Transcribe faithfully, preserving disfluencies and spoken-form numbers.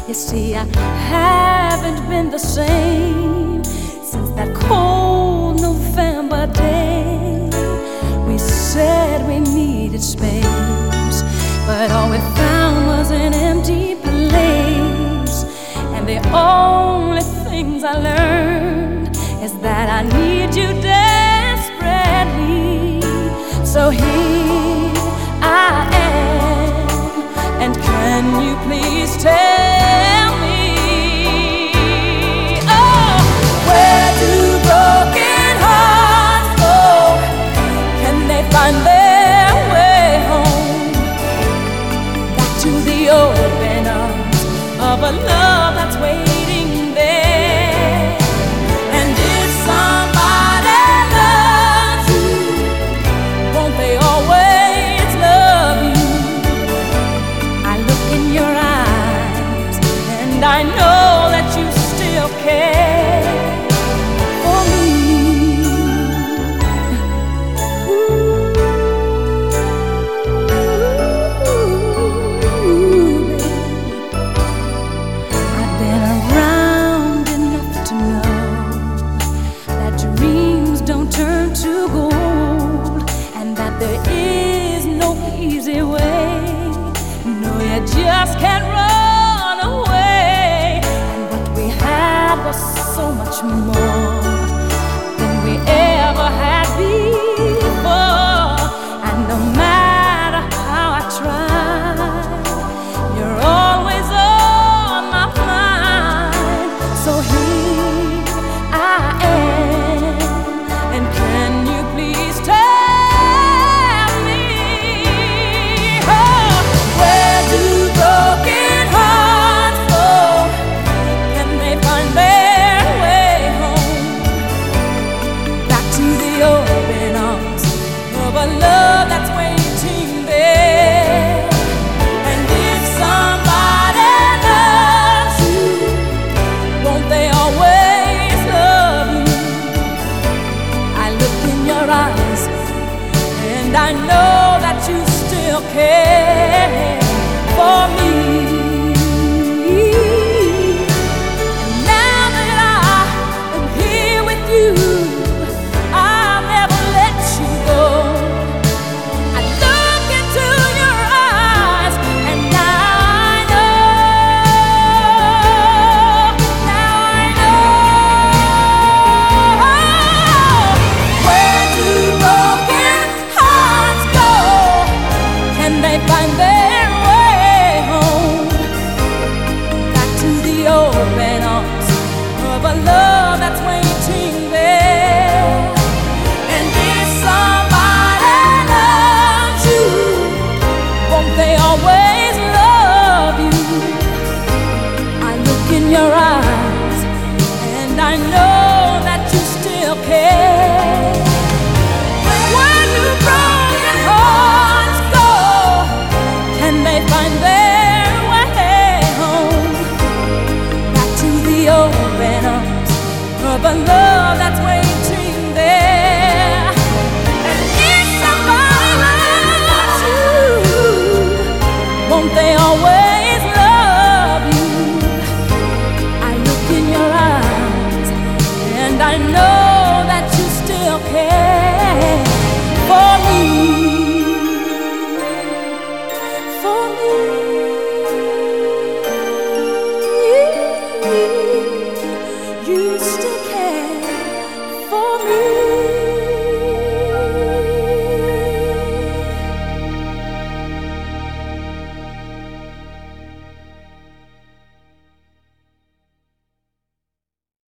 You see, I haven't been the same since that cold November day. We said we needed space, but all we found was an empty place. And the only things I learned is that I need you desperately. So here I am, and can you please tell me, oh, where do broken hearts go? Can they find their way home? Back to the open arms of a love that's waiting there. And if somebody loves you, won't they always love you? I look in your eyes and I know that you still care for me. Ooh, I've been around enough to know that dreams don't turn to gold, and that there is no easy way. No, you just can't run away. And what we had was so much more than we ever had before. And no matter how I try, you're always on my mind. So here I am, and can you please tell me, oh, where do broken hearts go? Can they find their way home? Back to the open arms of a love that's waiting there. And if somebody loves you, won't they always love you? I look in your eyes and I know that you still care for me. And now that I am here with you, I'll never let you go. I look into your eyes and now I know, now I know. Where do broken hearts go? Can they find their way home? Back to the open arms of a love that's waiting there. And if somebody loves you, won't they always love you? I look in your eyes and I know that you still care. Where do broken hearts go? Can they find their way home? Back to the open arms of a love that's waiting there. And if somebody loves you, won't they always love you? I look in your eyes and I know